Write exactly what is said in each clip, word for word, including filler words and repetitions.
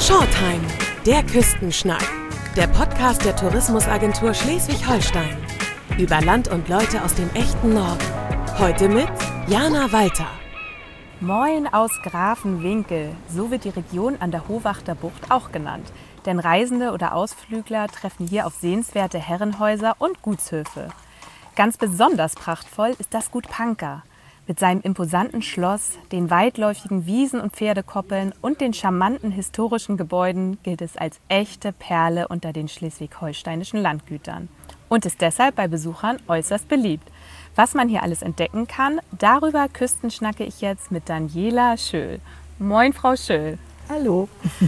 Shortime, der Küstenschnack. Der Podcast der Tourismusagentur Schleswig-Holstein. Über Land und Leute aus dem echten Norden. Heute mit Jana Walter. Moin aus Grafenwinkel. So wird die Region an der Hohwachter Bucht auch genannt. Denn Reisende oder Ausflügler treffen hier auf sehenswerte Herrenhäuser und Gutshöfe. Ganz besonders prachtvoll ist das Gut Panka. Mit seinem imposanten Schloss, den weitläufigen Wiesen- und Pferdekoppeln und den charmanten historischen Gebäuden gilt es als echte Perle unter den schleswig-holsteinischen Landgütern und ist deshalb bei Besuchern äußerst beliebt. Was man hier alles entdecken kann, darüber küstenschnacke ich jetzt mit Daniela Schöll. Moin, Frau Schöll. Hallo.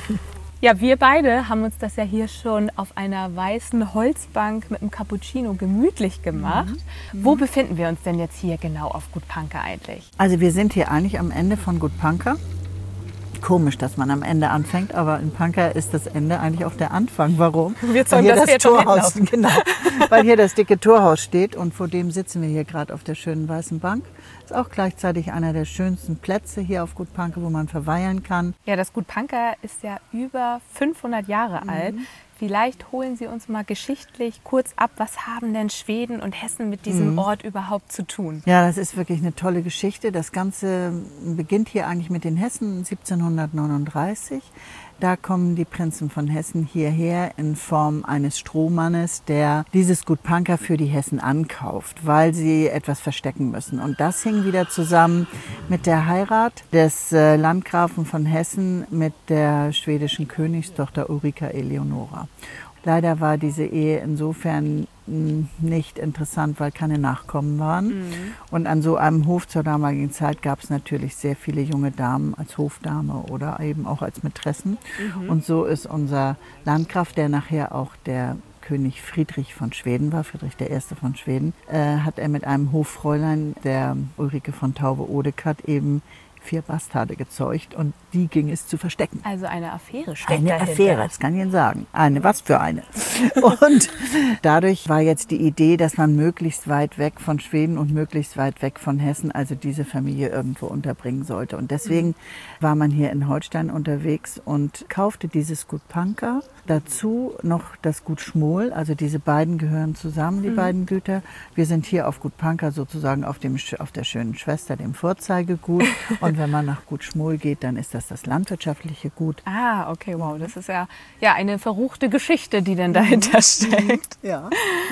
Ja, wir beide haben uns das ja hier schon auf einer weißen Holzbank mit einem Cappuccino gemütlich gemacht. Mhm. Wo befinden wir uns denn jetzt hier genau auf Gut Panka eigentlich? Also wir sind hier eigentlich am Ende von Gut Panka. Komisch, dass man am Ende anfängt, aber in Panka ist das Ende eigentlich auch der Anfang. Warum? Wir zäumen das, das Torhaus, genau, weil hier das dicke Torhaus steht und vor dem sitzen wir hier gerade auf der schönen weißen Bank. Ist auch gleichzeitig einer der schönsten Plätze hier auf Gut Panka, wo man verweilen kann. Ja, das Gut Panka ist ja über fünfhundert Jahre mhm. alt. Vielleicht holen Sie uns mal geschichtlich kurz ab, was haben denn Schweden und Hessen mit diesem mhm. Ort überhaupt zu tun? Ja, das ist wirklich eine tolle Geschichte. Das Ganze beginnt hier eigentlich mit den Hessen siebzehnhundertneununddreißig. Da kommen die Prinzen von Hessen hierher in Form eines Strohmannes, der dieses Gut Panka für die Hessen ankauft, weil sie etwas verstecken müssen. Und das hing wieder zusammen mit der Heirat des Landgrafen von Hessen mit der schwedischen Königstochter Ulrika Eleonora. Leider war diese Ehe insofern nicht interessant, weil keine Nachkommen waren. Mhm. Und an so einem Hof zur damaligen Zeit gab es natürlich sehr viele junge Damen als Hofdame oder eben auch als Mätressen. Mhm. Und so ist unser Landgraf, der nachher auch der König Friedrich von Schweden war, Friedrich der Erste von Schweden, äh, hat er mit einem Hoffräulein, der Ulrike von Taube-Odekat, eben vier Bastarde gezeugt und die ging es zu verstecken. Also eine Affäre steckt Eine dahinter. Affäre, das kann ich Ihnen sagen. Eine, was für eine. Und dadurch war jetzt die Idee, dass man möglichst weit weg von Schweden und möglichst weit weg von Hessen, also diese Familie irgendwo unterbringen sollte. Und deswegen mhm. war man hier in Holstein unterwegs und kaufte dieses Gut Panka. Dazu noch das Gut Schmohl, also diese beiden gehören zusammen, die mhm. beiden Güter. Wir sind hier auf Gut Panka sozusagen auf, dem, auf der schönen Schwester, dem Vorzeigegut. Und wenn man nach Gut Schmohl geht, dann ist das das landwirtschaftliche Gut. Ah, okay, wow. Das ist ja, ja eine verruchte Geschichte, die denn dahinter steckt. Ja.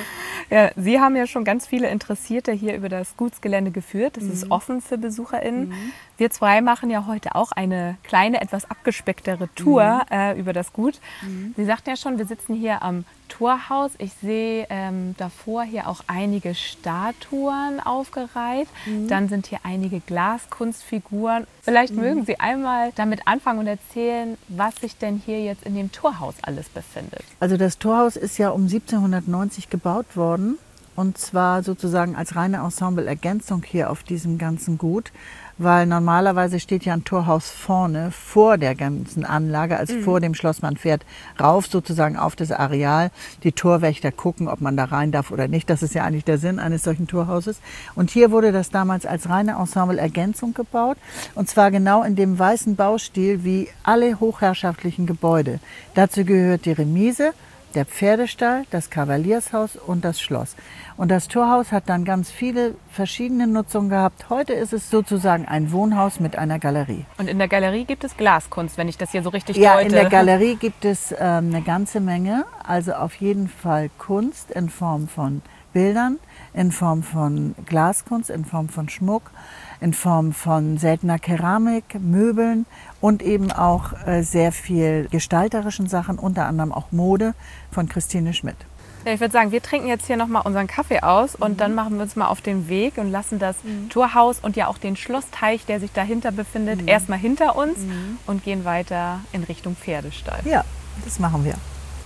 Ja, Sie haben ja schon ganz viele Interessierte hier über das Gutsgelände geführt. Das mhm. ist offen für BesucherInnen. Mhm. Wir zwei machen ja heute auch eine kleine, etwas abgespecktere Tour mhm. äh, über das Gut. Mhm. Sie sagten ja schon, wir sitzen hier am Torhaus. Ich sehe ähm, davor hier auch einige Statuen aufgereiht. Mhm. Dann sind hier einige Glaskunstfiguren. Vielleicht mhm. mögen Sie einmal damit anfangen und erzählen, was sich denn hier jetzt in dem Torhaus alles befindet. Also das Torhaus ist ja um siebzehnhundertneunzig gebaut worden. Und zwar sozusagen als reine Ensemble-Ergänzung hier auf diesem ganzen Gut. Weil normalerweise steht ja ein Torhaus vorne, vor der ganzen Anlage, also mhm. vor dem Schloss. Man fährt rauf sozusagen auf das Areal. Die Torwächter gucken, ob man da rein darf oder nicht. Das ist ja eigentlich der Sinn eines solchen Torhauses. Und hier wurde das damals als reine Ensemble-Ergänzung gebaut. Und zwar genau in dem weißen Baustil wie alle hochherrschaftlichen Gebäude. Dazu gehört die Remise, der Pferdestall, das Kavaliershaus und das Schloss. Und das Torhaus hat dann ganz viele verschiedene Nutzungen gehabt. Heute ist es sozusagen ein Wohnhaus mit einer Galerie. Und in der Galerie gibt es Glaskunst, wenn ich das hier so richtig ja, deute. Ja, in der Galerie gibt es ähm, eine ganze Menge. Also auf jeden Fall Kunst in Form von Bildern, in Form von Glaskunst, in Form von Schmuck, in Form von seltener Keramik, Möbeln und eben auch äh, sehr viel gestalterischen Sachen, unter anderem auch Mode von Christine Schmidt. Ja, ich würde sagen, wir trinken jetzt hier nochmal unseren Kaffee aus und mhm. dann machen wir uns mal auf den Weg und lassen das mhm. Torhaus und ja auch den Schlossteich, der sich dahinter befindet, mhm. erstmal hinter uns mhm. und gehen weiter in Richtung Pferdestall. Ja, das machen wir.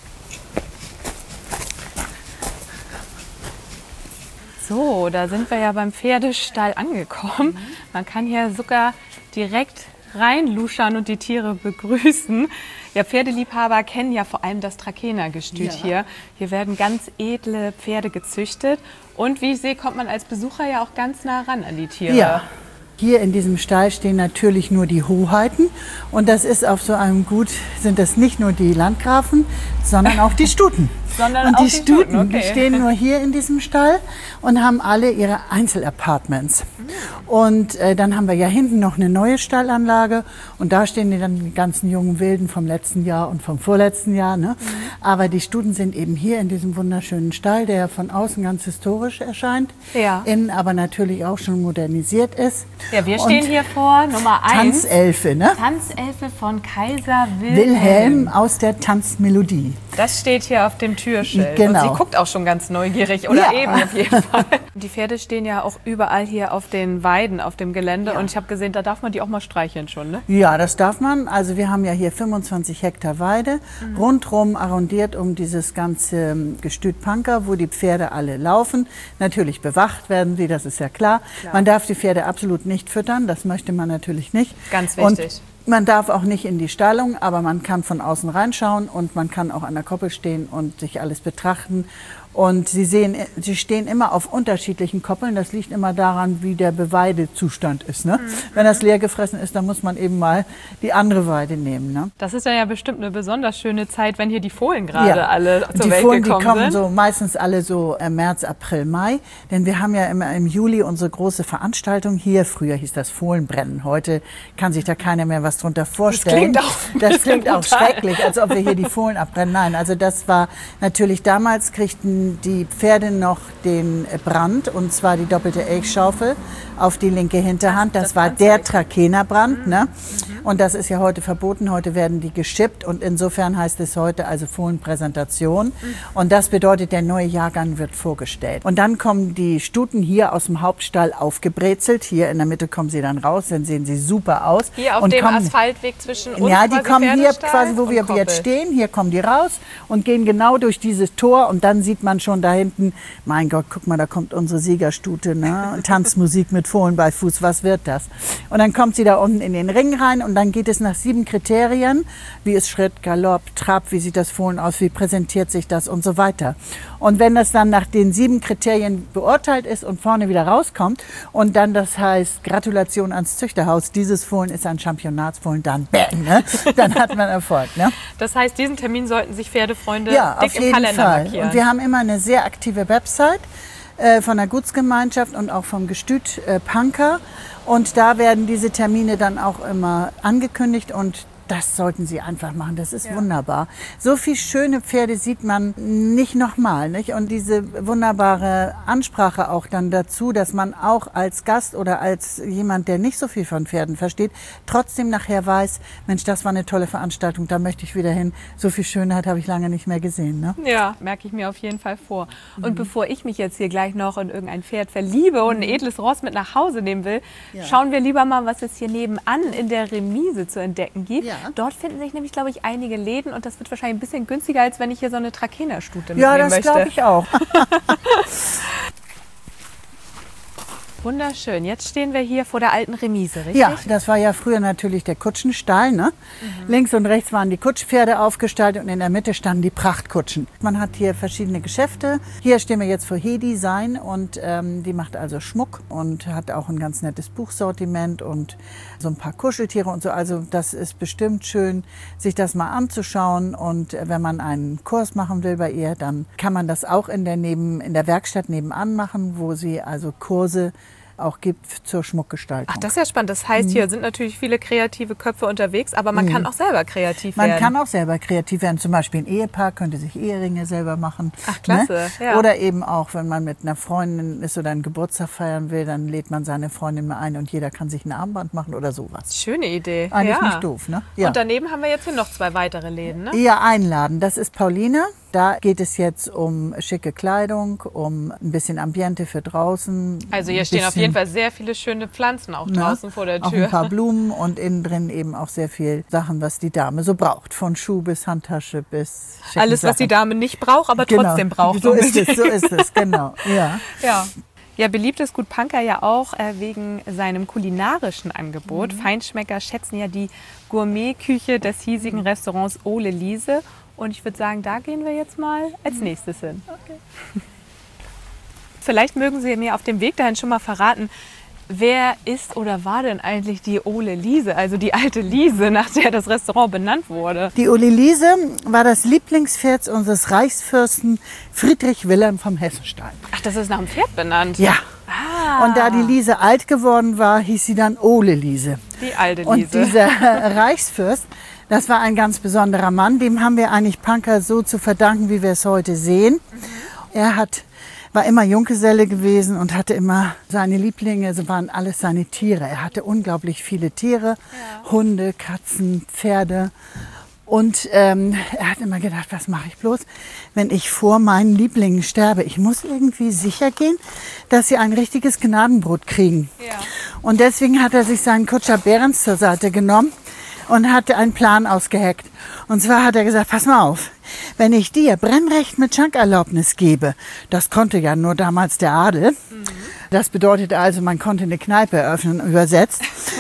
So, da sind wir ja beim Pferdestall angekommen. Mhm. Man kann hier sogar direkt reinluschern und die Tiere begrüßen. Ja, Pferdeliebhaber kennen ja vor allem das Trakehner-Gestüt ja. hier. Hier werden ganz edle Pferde gezüchtet. Und wie ich sehe, kommt man als Besucher ja auch ganz nah ran an die Tiere. Ja, Hier in diesem Stall stehen natürlich nur die Hoheiten und das ist auf so einem Gut, sind das nicht nur die Landgrafen, sondern auch die Stuten. Sondern und auch die, die Stuten, Stuten, okay. die stehen nur hier in diesem Stall und haben alle ihre Einzelapartments. Und äh, dann haben wir ja hinten noch eine neue Stallanlage und da stehen die dann die ganzen jungen Wilden vom letzten Jahr und vom vorletzten Jahr. Ne? Mhm. Aber die Stuten sind eben hier in diesem wunderschönen Stall, der von außen ganz historisch erscheint, ja. innen aber natürlich auch schon modernisiert ist. Ja, wir stehen und hier vor Nummer eins. Tanzelfe, ne? Tanzelfe von Kaiser Wilhelm. Wilhelm aus der Tanzmelodie. Das steht hier auf dem Türschild. Genau. Und sie guckt auch schon ganz neugierig, oder ja. eben auf jeden Fall. Die Pferde stehen ja auch überall hier auf den Weiden, auf dem Gelände. Ja. Und ich habe gesehen, da darf man die auch mal streicheln schon, ne? Ja, das darf man. Also wir haben ja hier fünfundzwanzig Hektar Weide, mhm. rundherum arrondiert um dieses ganze Gestüt Panker, wo die Pferde alle laufen. Natürlich bewacht werden sie, das ist ja klar. klar. Man darf die Pferde absolut nicht füttern, das möchte man natürlich nicht. Ganz wichtig. Und man darf auch nicht in die Stallung, aber man kann von außen reinschauen und man kann auch an der Koppel stehen und sich alles betrachten. Und sie sehen, sie stehen immer auf unterschiedlichen Koppeln. Das liegt immer daran, wie der Beweidezustand ist. Ne? Mhm. Wenn das leer gefressen ist, dann muss man eben mal die andere Weide nehmen. Ne? Das ist dann ja bestimmt eine besonders schöne Zeit, wenn hier die Fohlen gerade ja. alle zur die Welt Fohlen, gekommen die kommen sind. So meistens alle so äh, März, April, Mai. Denn wir haben ja immer im Juli unsere große Veranstaltung hier. Früher hieß das Fohlenbrennen. Heute kann sich da keiner mehr was drunter vorstellen. Das klingt auch, das klingt auch schrecklich, als ob wir hier die Fohlen abbrennen. Nein, also das war natürlich damals, kriegten die Pferde noch den Brand, und zwar die doppelte Elchschaufel auf die linke Hinterhand. Das, das war der Trakehnerbrand. Mhm. Ne? Mhm. Und das ist ja heute verboten. Heute werden die geschippt und insofern heißt es heute also Fohlenpräsentation. Mhm. Und das bedeutet, der neue Jahrgang wird vorgestellt. Und dann kommen die Stuten hier aus dem Hauptstall aufgebrezelt. Hier in der Mitte kommen sie dann raus, dann sehen sie super aus. Hier auf und dem kommen, Asphaltweg zwischen uns. Ja, die kommen hier quasi, wo wir Koppel. jetzt stehen. Hier kommen die raus und gehen genau durch dieses Tor und dann sieht man schon da hinten, mein Gott, guck mal, da kommt unsere Siegerstute, ne? Tanzmusik mit Fohlen bei Fuß, was wird das? Und dann kommt sie da unten in den Ring rein und dann geht es nach sieben Kriterien, wie ist Schritt, Galopp, Trab, wie sieht das Fohlen aus, wie präsentiert sich das und so weiter. Und wenn das dann nach den sieben Kriterien beurteilt ist und vorne wieder rauskommt und dann das heißt, Gratulation ans Züchterhaus, dieses Fohlen ist ein Championatsfohlen, dann bang, ne? Dann hat man Erfolg. Ne? Das heißt, diesen Termin sollten sich Pferdefreunde ja, dick auf im jeden Kalender Fall. markieren. Und wir haben immer eine sehr aktive Website äh, von der Gutsgemeinschaft und auch vom Gestüt äh, Panker. Und da werden diese Termine dann auch immer angekündigt und das sollten Sie einfach machen, das ist ja. wunderbar. So viele schöne Pferde sieht man nicht nochmal. Nicht? Und diese wunderbare Ansprache auch dann dazu, dass man auch als Gast oder als jemand, der nicht so viel von Pferden versteht, trotzdem nachher weiß, Mensch, das war eine tolle Veranstaltung, da möchte ich wieder hin. So viel Schönheit habe ich lange nicht mehr gesehen. Ne? Ja, merke ich mir auf jeden Fall vor. Und mhm. bevor ich mich jetzt hier gleich noch in irgendein Pferd verliebe und ein edles Ross mit nach Hause nehmen will, ja. schauen wir lieber mal, was es hier nebenan in der Remise zu entdecken gibt. Ja. Dort finden sich nämlich, glaube ich, einige Läden und das wird wahrscheinlich ein bisschen günstiger, als wenn ich hier so eine Trakehnerstute mitnehmen möchte. Ja, das glaube ich auch. Wunderschön. Jetzt stehen wir hier vor der alten Remise, richtig? Ja, das war ja früher natürlich der Kutschenstall. Ne? Mhm. Links und rechts waren die Kutschpferde aufgestaltet und in der Mitte standen die Prachtkutschen. Man hat hier verschiedene Geschäfte. Hier stehen wir jetzt vor He-Design und ähm, die macht also Schmuck und hat auch ein ganz nettes Buchsortiment und so ein paar Kuscheltiere und so. Also das ist bestimmt schön, sich das mal anzuschauen. Und wenn man einen Kurs machen will bei ihr, dann kann man das auch in der, Neben, in der Werkstatt nebenan machen, wo sie also Kurse auch gibt zur Schmuckgestaltung. Ach, das ist ja spannend. Das heißt, hier mhm. sind natürlich viele kreative Köpfe unterwegs, aber man mhm. kann auch selber kreativ man werden. Man kann auch selber kreativ werden. Zum Beispiel ein Ehepaar könnte sich Eheringe selber machen. Ach, klasse. Ne? Ja. Oder eben auch, wenn man mit einer Freundin ist oder einen Geburtstag feiern will, dann lädt man seine Freundin mal ein und jeder kann sich ein Armband machen oder sowas. Schöne Idee. Eigentlich ja. nicht doof, ne? Ja. Und daneben haben wir jetzt hier noch zwei weitere Läden, ne? Ja, einladen. Das ist Pauline. Da geht es jetzt um schicke Kleidung, um ein bisschen Ambiente für draußen. Also hier stehen auf jeden Fall sehr viele schöne Pflanzen auch draußen, ne, vor der Tür. Auch ein paar Blumen und innen drin eben auch sehr viel Sachen, was die Dame so braucht. Von Schuh bis Handtasche bis schicken alles, Sachen. Was die Dame nicht braucht, aber genau. trotzdem braucht. So ist es, so ist es, genau. Ja. Ja. Ja, beliebt ist Gut Panker ja auch äh, wegen seinem kulinarischen Angebot. Mhm. Feinschmecker schätzen ja die Gourmetküche des hiesigen Restaurants Ole Liese. Und ich würde sagen, da gehen wir jetzt mal als nächstes hin. Okay. Vielleicht mögen Sie mir auf dem Weg dahin schon mal verraten, Wer ist oder war denn eigentlich die Ole Liese, also die alte Liese, nach der das Restaurant benannt wurde? Die Ole Liese war das Lieblingspferd unseres Reichsfürsten Friedrich Wilhelm vom Hessenstein. Ach, das ist nach dem Pferd benannt? Ja. Ah. Und da die Liese alt geworden war, hieß sie dann Ole Liese. Die alte Liese. Und dieser Reichsfürst, das war ein ganz besonderer Mann. Dem haben wir eigentlich Panker so zu verdanken, wie wir es heute sehen. Mhm. Er hat, war immer Junggeselle gewesen und hatte immer seine Lieblinge, so waren alles seine Tiere. Er hatte unglaublich viele Tiere, ja. Hunde, Katzen, Pferde. Und ähm, er hat immer gedacht, was mache ich bloß, wenn ich vor meinen Lieblingen sterbe? Ich muss irgendwie sicher gehen, dass sie ein richtiges Gnadenbrot kriegen. Ja. Und deswegen hat er sich seinen Kutscher Behrens zur Seite genommen und hatte einen Plan ausgeheckt. Und zwar hat er gesagt, pass mal auf, wenn ich dir Brennrecht mit Schankerlaubnis gebe, das konnte ja nur damals der Adel, mhm. das bedeutet also, man konnte eine Kneipe eröffnen, übersetzt,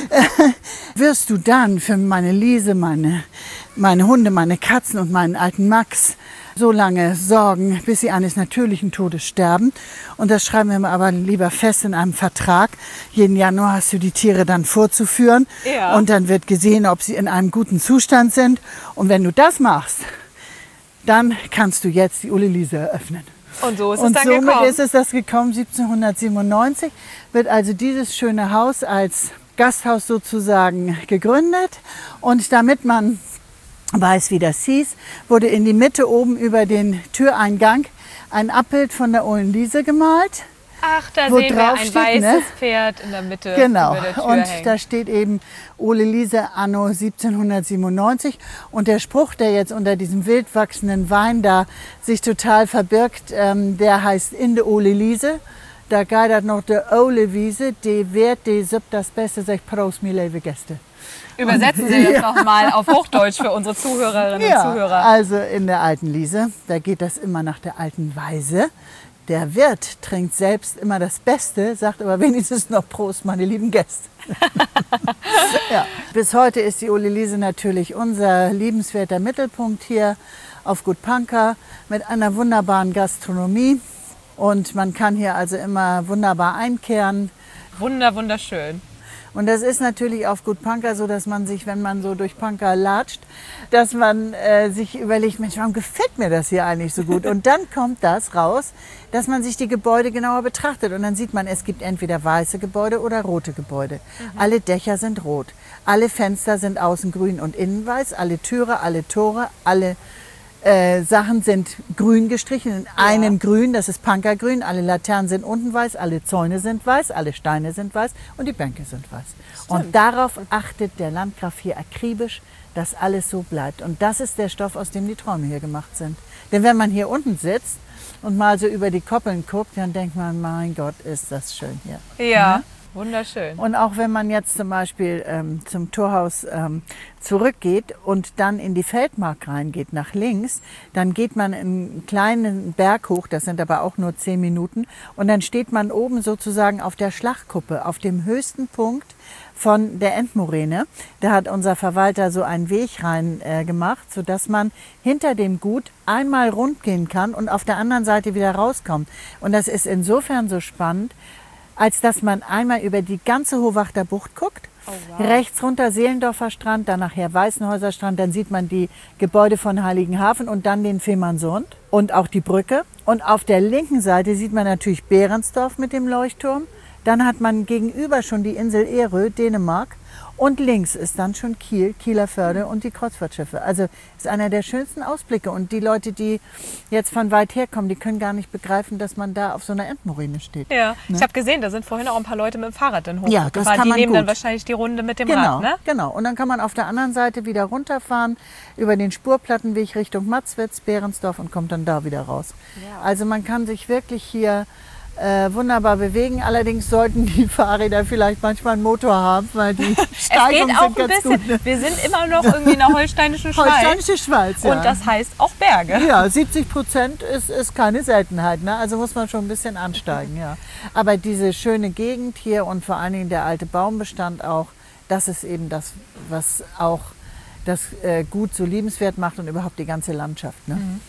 wirst du dann für meine Liese, meine, meine Hunde, meine Katzen und meinen alten Max so lange sorgen, bis sie eines natürlichen Todes sterben. Und das schreiben wir aber lieber fest in einem Vertrag. Jeden Januar hast du die Tiere dann vorzuführen. Ja. Und dann wird gesehen, ob sie in einem guten Zustand sind. Und wenn du das machst, dann kannst du jetzt die Ole Liese eröffnen. Und so ist es und dann somit gekommen. ist es das gekommen. siebzehnhundertsiebenundneunzig wird also dieses schöne Haus als Gasthaus sozusagen gegründet. Und damit man weiß, wie das hieß, wurde in die Mitte oben über den Türeingang ein Abbild von der Ole Liese gemalt. Ach, da sehen wir ein steht, weißes ne? Pferd in der Mitte genau. über der Tür und hängen. Da steht eben Ole Liese anno siebzehnhundertsiebenundneunzig. Und der Spruch, der jetzt unter diesem wild wachsenden Wein da sich total verbirgt, ähm, der heißt in de Ole Liese. Da geidert noch de Ole Wiese, die wert, die siebt das Beste, sech Prost, mi liebe Gäste. Übersetzen Sie das ja. nochmal auf Hochdeutsch für unsere Zuhörerinnen ja, und Zuhörer. Also in der alten Liese, da geht das immer nach der alten Weise. Der Wirt trinkt selbst immer das Beste, sagt aber wenigstens noch Prost, meine lieben Gäste. ja. Bis heute ist die Ole Liese natürlich unser liebenswerter Mittelpunkt hier auf Gut Panker mit einer wunderbaren Gastronomie. Und man kann hier also immer wunderbar einkehren. Wunder, wunderschön. Und das ist natürlich auf Gut Panker so, dass man sich, wenn man so durch Panker latscht, dass man äh, sich überlegt, Mensch, warum gefällt mir das hier eigentlich so gut? Und dann kommt das raus, dass man sich die Gebäude genauer betrachtet. Und dann sieht man, es gibt entweder weiße Gebäude oder rote Gebäude. Mhm. Alle Dächer sind rot. Alle Fenster sind außen grün und innen weiß. Alle Türe, alle Tore, alle Äh, Sachen sind grün gestrichen, in einem ja. Grün, das ist Pankergrün. Alle Laternen sind unten weiß, alle Zäune sind weiß, alle Steine sind weiß und die Bänke sind weiß. Stimmt. Und darauf achtet der Landgraf hier akribisch, dass alles so bleibt. Und das ist der Stoff, aus dem die Träume hier gemacht sind. Denn wenn man hier unten sitzt und mal so über die Koppeln guckt, dann denkt man, mein Gott, ist das schön hier. Ja. Mhm. Wunderschön. Und auch wenn man jetzt zum Beispiel ähm, zum Torhaus ähm, zurückgeht und dann in die Feldmark reingeht, nach links, dann geht man einen kleinen Berg hoch, das sind aber auch nur zehn Minuten, und dann steht man oben sozusagen auf der Schlachtkuppe, auf dem höchsten Punkt von der Endmoräne. Da hat unser Verwalter so einen Weg rein äh, gemacht, sodass man hinter dem Gut einmal rund gehen kann und auf der anderen Seite wieder rauskommt. Und das ist insofern so spannend, als dass man einmal über die ganze Hohwachter Bucht guckt. Oh, wow. Rechts runter Seelendorfer Strand, dann nachher Weißenhäuser Strand, dann sieht man die Gebäude von Heiligenhafen und dann den Fehmarnsund und auch die Brücke. Und auf der linken Seite sieht man natürlich Behrensdorf mit dem Leuchtturm. Dann hat man gegenüber schon die Insel Erö, Dänemark. Und links ist dann schon Kiel, Kieler Förde und die Kreuzfahrtschiffe. Also ist einer der schönsten Ausblicke. Und die Leute, die jetzt von weit her kommen, die können gar nicht begreifen, dass man da auf so einer Endmoräne steht. Ja, ne? Ich habe gesehen, da sind vorhin auch ein paar Leute mit dem Fahrrad dann hochgefahren. Ja, das kann die man nehmen gut. Dann wahrscheinlich die Runde mit dem genau, Rad, ne? Genau, und dann kann man auf der anderen Seite wieder runterfahren über den Spurplattenweg Richtung Matzwitz, Behrensdorf und kommt dann da wieder raus. Ja. Also man kann sich wirklich hier Äh, wunderbar bewegen. Allerdings sollten die Fahrräder vielleicht manchmal einen Motor haben, weil die Steigungen es geht auch sind ganz ein bisschen. gut. Ne? Wir sind immer noch irgendwie in der holsteinischen Schweiz. Holsteinische Schweiz, ja. Und das heißt auch Berge. Ja, siebzig Prozent ist, ist keine Seltenheit. Ne? Also muss man schon ein bisschen ansteigen. Ja. Aber diese schöne Gegend hier und vor allen Dingen der alte Baumbestand auch, das ist eben das, was auch das äh, Gut so liebenswert macht und überhaupt die ganze Landschaft. Ne? Mhm.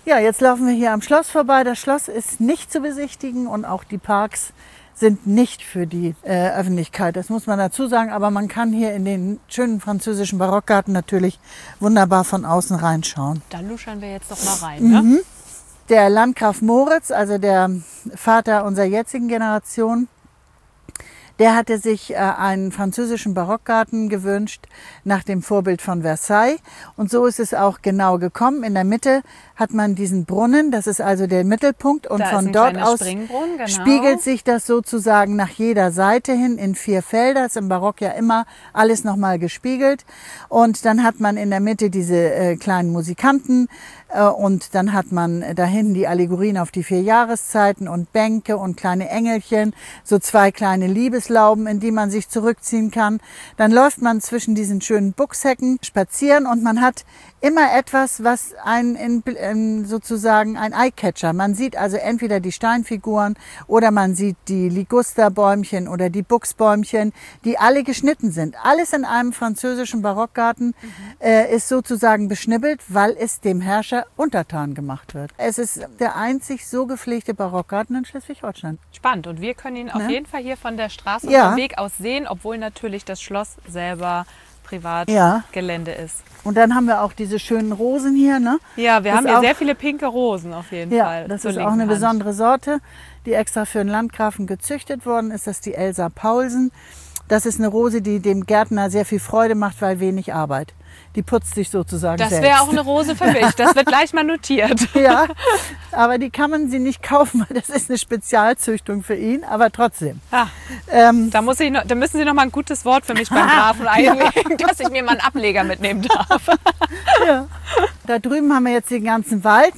Ja, jetzt laufen wir hier am Schloss vorbei. Das Schloss ist nicht zu besichtigen und auch die Parks sind nicht für die äh, Öffentlichkeit. Das muss man dazu sagen. Aber man kann hier in den schönen französischen Barockgarten natürlich wunderbar von außen reinschauen. Da luschern wir jetzt doch mal rein, ne? Mhm. Der Landgraf Moritz, also der Vater unserer jetzigen Generation, der hatte sich äh, einen französischen Barockgarten gewünscht nach dem Vorbild von Versailles. Und so ist es auch genau gekommen. In der Mitte hat man diesen Brunnen, das ist also der Mittelpunkt. Und Da von ist ein dort kleiner aus Springbrunnen, genau. spiegelt sich das sozusagen nach jeder Seite hin in vier Felder. Das ist im Barock ja immer alles nochmal gespiegelt. Und dann hat man in der Mitte diese äh, kleinen Musikanten. Äh, und dann hat man da hinten die Allegorien auf die vier Jahreszeiten und Bänke und kleine Engelchen. So zwei kleine Liebeslauben, in die man sich zurückziehen kann. Dann läuft man zwischen diesen schönen Buchshecken spazieren und man hat immer etwas, was ein in, in sozusagen ein Eyecatcher. Man sieht also entweder die Steinfiguren oder man sieht die Ligusterbäumchen oder die Buchsbäumchen, die alle geschnitten sind. Alles in einem französischen Barockgarten mhm. äh, ist sozusagen beschnibbelt, weil es dem Herrscher untertan gemacht wird. Es ist der einzig so gepflegte Barockgarten in Schleswig-Holstein. Spannend. Und wir können ihn auf Ne? jeden Fall hier von der Straße Ja. und vom Weg aus sehen, obwohl natürlich das Schloss selber Ja. Privatgelände ist. Und dann haben wir auch diese schönen Rosen hier, ne? Ja, wir Das haben hier auch- sehr viele pinke Rosen auf jeden Ja, Fall. das zur ist auch linken eine Hand. besondere Sorte, die extra für den Landgrafen gezüchtet worden ist. Das ist die Elsa Paulsen. Das ist eine Rose, die dem Gärtner sehr viel Freude macht, weil wenig Arbeit. Die putzt sich sozusagen Das selbst. wäre auch eine Rose für mich. Das wird gleich mal notiert. Ja, aber die kann man sie nicht kaufen, weil das ist eine Spezialzüchtung für ihn, aber trotzdem. Ah, Ähm, da, muss ich noch, da müssen Sie noch mal ein gutes Wort für mich beim Grafen einlegen, dass ich mir mal einen Ableger mitnehmen darf. ja. Da drüben haben wir jetzt den ganzen Wald.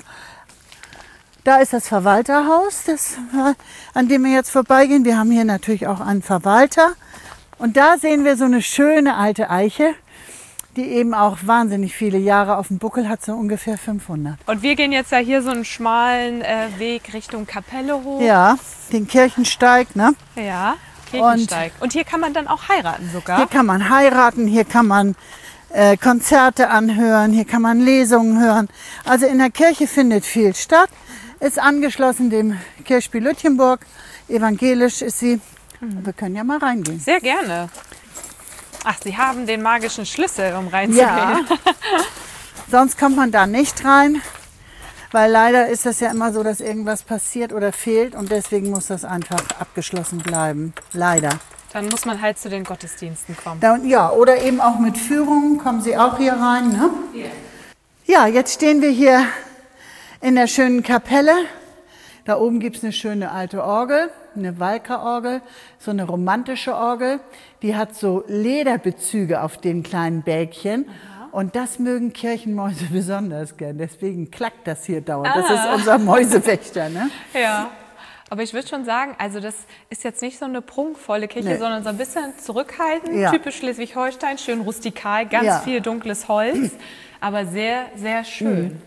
Da ist das Verwalterhaus, das, an dem wir jetzt vorbeigehen. Wir haben hier natürlich auch einen Verwalter. Und da sehen wir so eine schöne alte Eiche, die eben auch wahnsinnig viele Jahre auf dem Buckel hat, so ungefähr fünfhundert. Und wir gehen jetzt ja hier so einen schmalen äh, Weg Richtung Kapelle hoch. Ja, den Kirchensteig, ne? Ja, Kirchensteig. Und, Und hier kann man dann auch heiraten sogar. Hier kann man heiraten, hier kann man äh, Konzerte anhören, hier kann man Lesungen hören. Also in der Kirche findet viel statt. Ist angeschlossen dem Kirchspiel Lütjenburg. Evangelisch ist sie. Wir können ja mal reingehen. Sehr gerne. Ach, Sie haben den magischen Schlüssel, um reinzugehen. Ja, sonst kommt man da nicht rein, weil leider ist das ja immer so, dass irgendwas passiert oder fehlt und deswegen muss das einfach abgeschlossen bleiben. Leider. Dann muss man halt zu den Gottesdiensten kommen. Da, ja, oder eben auch mit Führungen kommen Sie auch hier rein. Ne? Ja, jetzt stehen wir hier in der schönen Kapelle. Da oben gibt es eine schöne alte Orgel, eine Walker-Orgel, so eine romantische Orgel. Die hat so Lederbezüge auf den kleinen Bälkchen. Und das mögen Kirchenmäuse besonders gern. Deswegen klackt das hier dauernd. Das ist unser Mäusewächter. Ne? Ja. Aber ich würde schon sagen, also das ist jetzt nicht so eine prunkvolle Kirche, Nee. sondern so ein bisschen zurückhaltend, Ja. typisch Schleswig-Holstein, schön rustikal, ganz Ja. viel dunkles Holz, aber sehr, sehr schön.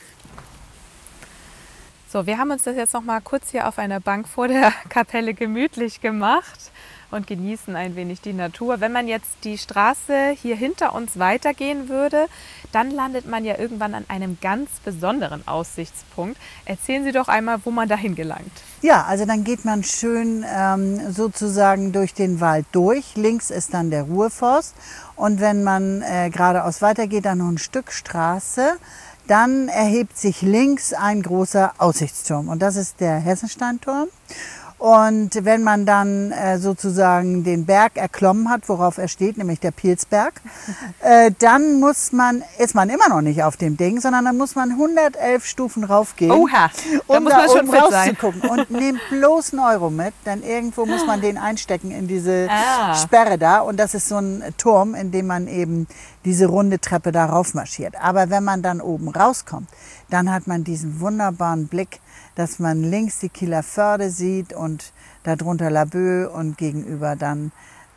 So, wir haben uns das jetzt noch mal kurz hier auf einer Bank vor der Kapelle gemütlich gemacht und genießen ein wenig die Natur. Wenn man jetzt die Straße hier hinter uns weitergehen würde, dann landet man ja irgendwann an einem ganz besonderen Aussichtspunkt. Erzählen Sie doch einmal, wo man dahin gelangt. Ja, also dann geht man schön ähm, sozusagen durch den Wald durch. Links ist dann der Ruhrforst. Und wenn man äh, geradeaus weitergeht, dann noch ein Stück Straße, dann erhebt sich links ein großer Aussichtsturm. Und das ist der Hessensteinturm. Und wenn man dann äh, sozusagen den Berg erklommen hat, worauf er steht, nämlich der Pilsberg, äh, dann muss man, ist man immer noch nicht auf dem Ding, sondern dann muss man hundertelf Stufen raufgehen, Oha, da um muss da man schon oben fit sein. rauszugucken. Und nehmt bloß einen Euro mit, denn irgendwo muss man den einstecken in diese Ah. Sperre da. Und das ist so ein Turm, in dem man eben diese runde Treppe da raufmarschiert. Aber wenn man dann oben rauskommt, dann hat man diesen wunderbaren Blick, dass man links die Kieler Förde sieht und darunter Laboe und gegenüber dann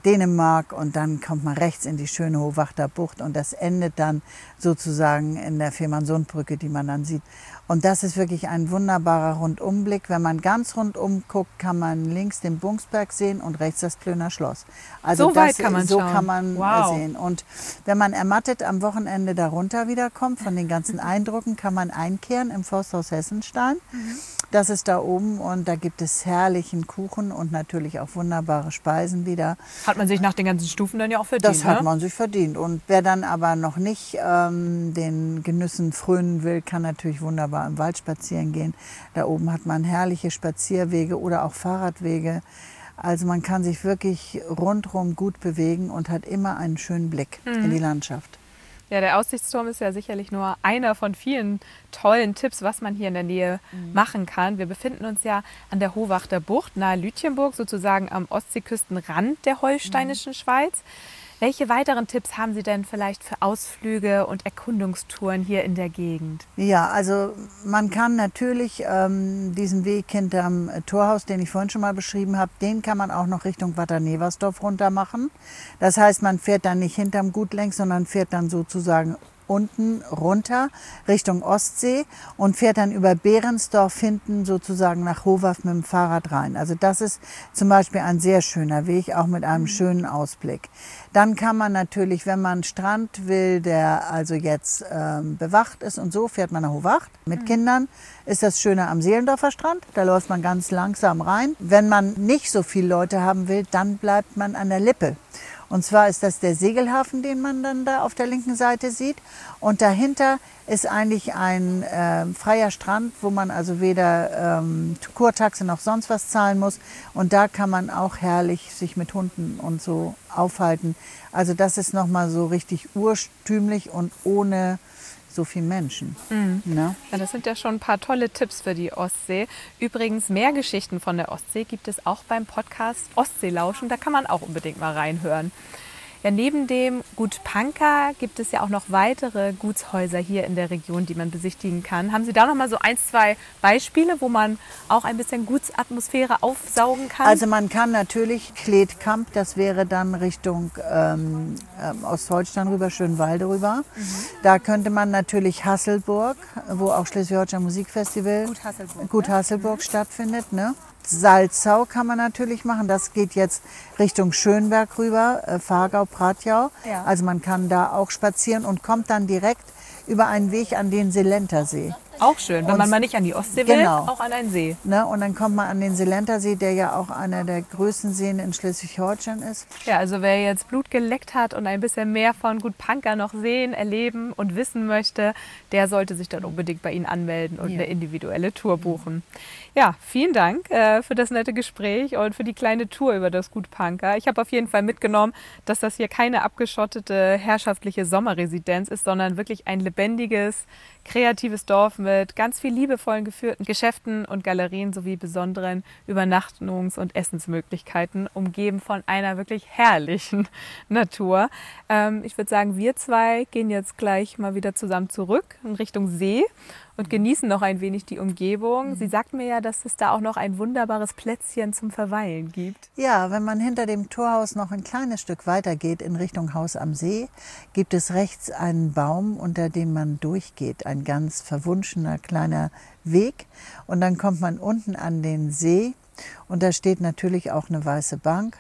Dänemark und dann kommt man rechts in die schöne Hohwachter Bucht und das endet dann sozusagen in der Fehmarnsundbrücke, die man dann sieht. Und das ist wirklich ein wunderbarer Rundumblick. Wenn man ganz rundum guckt, kann man links den Bungsberg sehen und rechts das Plöner Schloss. Also so weit das, kann man so schauen. kann man Wow. sehen. Und wenn man ermattet am Wochenende darunter wiederkommt, von den ganzen Eindrücken, kann man einkehren im Forsthaus Hessenstein. Mhm. Das ist da oben und da gibt es herrlichen Kuchen und natürlich auch wunderbare Speisen wieder. Hat man sich nach den ganzen Stufen dann ja auch verdient. Das hat ne? man sich verdient. Und wer dann aber noch nicht ähm, den Genüssen frönen will, kann natürlich wunderbar im Wald spazieren gehen. Da oben hat man herrliche Spazierwege oder auch Fahrradwege. Also man kann sich wirklich rundherum gut bewegen und hat immer einen schönen Blick mhm. in die Landschaft. Ja, der Aussichtsturm ist ja sicherlich nur einer von vielen tollen Tipps, was man hier in der Nähe mhm. machen kann. Wir befinden uns ja an der Hohwachter Bucht, nahe Lütjenburg, sozusagen am Ostseeküstenrand der holsteinischen mhm. Schweiz. Welche weiteren Tipps haben Sie denn vielleicht für Ausflüge und Erkundungstouren hier in der Gegend? Ja, also man kann natürlich ähm, diesen Weg hinterm Torhaus, den ich vorhin schon mal beschrieben habe, den kann man auch noch Richtung Watter-Neversdorf runter machen. Das heißt, man fährt dann nicht hinterm Gut längs, sondern fährt dann sozusagen unten runter Richtung Ostsee und fährt dann über Behrensdorf hinten sozusagen nach Hohwaft mit dem Fahrrad rein. Also das ist zum Beispiel ein sehr schöner Weg, auch mit einem schönen Ausblick. Dann kann man natürlich, wenn man Strand will, der also jetzt ähm, bewacht ist und so, fährt man nach Hohwacht. Mit mhm. Kindern ist das Schöne am Seelendorfer Strand, da läuft man ganz langsam rein. Wenn man nicht so viele Leute haben will, dann bleibt man an der Lippe. Und zwar ist das der Segelhafen, den man dann da auf der linken Seite sieht. Und dahinter ist eigentlich ein äh, freier Strand, wo man also weder ähm, Kurtaxe noch sonst was zahlen muss. Und da kann man auch herrlich sich mit Hunden und so aufhalten. Also das ist nochmal so richtig urtümlich und ohne so viele Menschen. Mhm. Ne? Ja, das sind ja schon ein paar tolle Tipps für die Ostsee. Übrigens, mehr Geschichten von der Ostsee gibt es auch beim Podcast Ostseelauschen. Da kann man auch unbedingt mal reinhören. Ja, neben dem Gut Panka gibt es ja auch noch weitere Gutshäuser hier in der Region, die man besichtigen kann. Haben Sie da noch mal so ein, zwei Beispiele, wo man auch ein bisschen Gutsatmosphäre aufsaugen kann? Also man kann natürlich Kleetkamp, das wäre dann Richtung ähm, ähm, Ostholstein rüber, Schönwalde rüber. Mhm. Da könnte man natürlich Hasselburg, wo auch Schleswig-Holstein Musikfestival, Gut Hasselburg, Gut Hasselburg ne? stattfindet, ne? Salzau kann man natürlich machen. Das geht jetzt Richtung Schönberg rüber, äh, Fahrgau, Pratjau. Ja. Also man kann da auch spazieren und kommt dann direkt über einen Weg an den Selentersee. Auch schön, wenn und, man mal nicht an die Ostsee will, genau. auch an einen See. Ne? Und dann kommt man an den Selentersee, der ja auch einer der größten Seen in Schleswig-Holstein ist. Ja, also wer jetzt Blut geleckt hat und ein bisschen mehr von Gut Panka noch sehen, erleben und wissen möchte, der sollte sich dann unbedingt bei Ihnen anmelden und ja. eine individuelle Tour buchen. Ja, vielen Dank äh, für das nette Gespräch und für die kleine Tour über das Gut Panka. Ich habe auf jeden Fall mitgenommen, dass das hier keine abgeschottete herrschaftliche Sommerresidenz ist, sondern wirklich ein lebendiges, kreatives Dorf mit ganz viel liebevollen geführten Geschäften und Galerien sowie besonderen Übernachtungs- und Essensmöglichkeiten, umgeben von einer wirklich herrlichen Natur. Ähm, ich würde sagen, wir zwei gehen jetzt gleich mal wieder zusammen zurück in Richtung See und genießen noch ein wenig die Umgebung. Sie sagt mir ja, dass es da auch noch ein wunderbares Plätzchen zum Verweilen gibt. Ja, wenn man hinter dem Torhaus noch ein kleines Stück weiter geht in Richtung Haus am See, gibt es rechts einen Baum, unter dem man durchgeht. Ein ganz verwunschener kleiner Weg. Und dann kommt man unten an den See und da steht natürlich auch eine weiße Bank.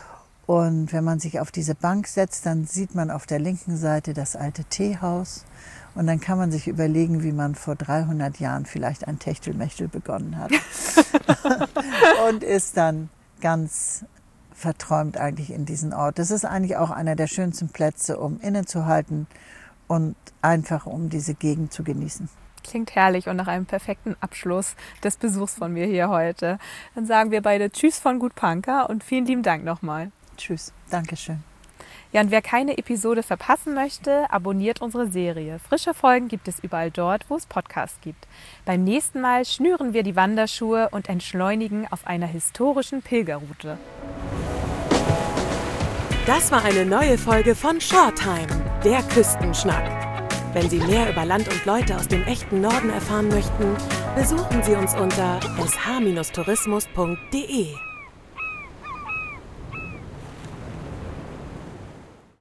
Und wenn man sich auf diese Bank setzt, dann sieht man auf der linken Seite das alte Teehaus. Und dann kann man sich überlegen, wie man vor dreihundert Jahren vielleicht ein Techtelmechtel begonnen hat. Und ist dann ganz verträumt eigentlich in diesen Ort. Das ist eigentlich auch einer der schönsten Plätze, um innezuhalten und einfach um diese Gegend zu genießen. Klingt herrlich und nach einem perfekten Abschluss des Besuchs von mir hier heute. Dann sagen wir beide Tschüss von Gut Panka und vielen lieben Dank nochmal. Tschüss, Dankeschön. Ja, und wer keine Episode verpassen möchte, abonniert unsere Serie. Frische Folgen gibt es überall dort, wo es Podcasts gibt. Beim nächsten Mal schnüren wir die Wanderschuhe und entschleunigen auf einer historischen Pilgerroute. Das war eine neue Folge von Shoretime, der Küstenschnack. Wenn Sie mehr über Land und Leute aus dem echten Norden erfahren möchten, besuchen Sie uns unter s h tourismus punkt d e.